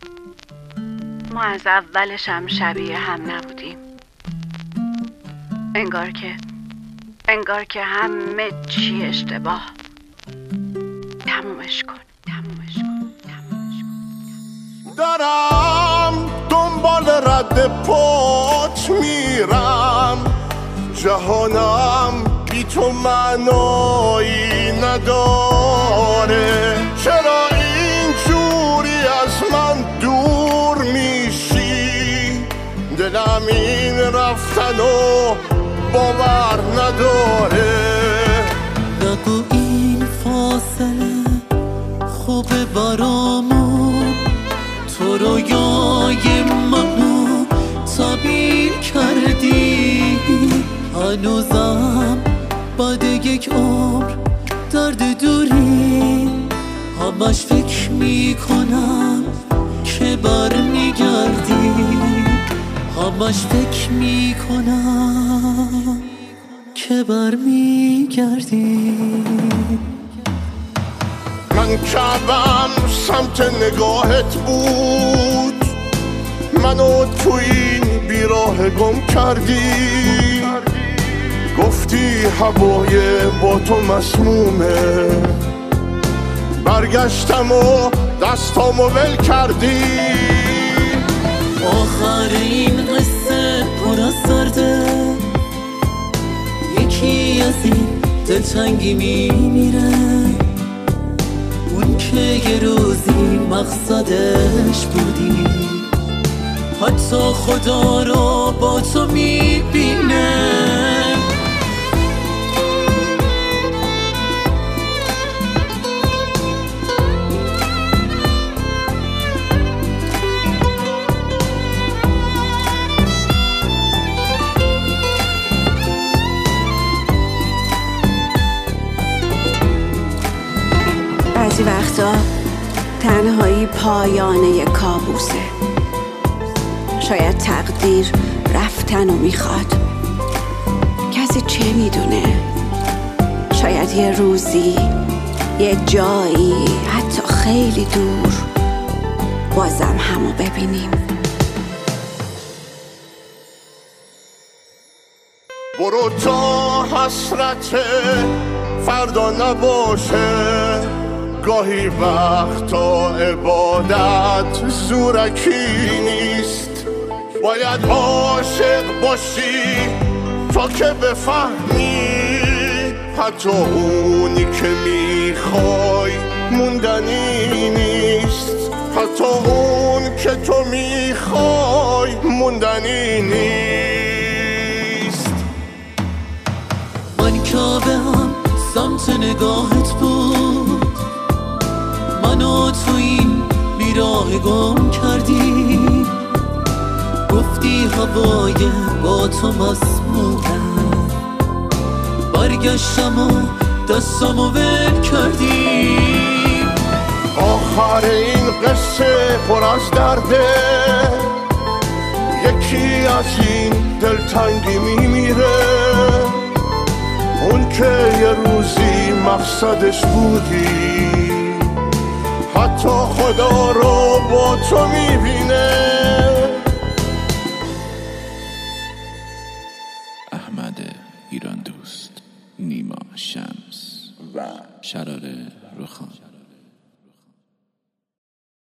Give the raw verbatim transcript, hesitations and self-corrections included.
ما از اولش هم شبیه هم نبودیم. انگار که انگار که همه چی اشتباه. تمومش کن تمومش کن تمومش کن. دارم دنبال رد پات میرم، جهانم بی تو معنایی نداره. چرا اینجوری از من دور میشی؟ دلم این رفتن و باور نداره. نگو این فاصله خوبه برامون، تو رویای منو تعبیر کردی. هنوزم بعد یک عمر درد دوری، همش فکر میکنم که برمیگردی، همش فکر میکنم که برمیگردی. من کعبم سمت نگاهت بود، منو تو این بیراه گم کردی. گفتی هوای با تو مسمومه، برگشتم و دستامو ول کردی. آخر این قصه پر از درده، یکی از این دلتنگی میمیره، اون که یه روزی مقصدش بودی، حتی خدا رو با تو میبینه. بعضی وقتا تنهایی پایانه کابوسه. شاید تقدیر رفتن رو میخواد، کسی چه میدونه؟ شاید یه روزی یه جایی حتی خیلی دور بازم همو ببینیم. برو تا حسرت فردا نباشه، گاهی وقتا عبادت زورکی نیست. باید عاشق باشی تا که بفهمی، حتی اونی که میخوای موندنی نیست. حتی اون که تو میخوای موندنی نیست. من کعبه هم سمت نگاهت بود، منو تو این بیراه گم کردی. گفتی هوای با تو مسمومه، برگشتم و دستامو ول کردی. آخر این قصه پر از درده، یکی از این دلتنگی میمیره، اون که یه روزی مقصدش بودی، حتی خدا رو با تو میبینه.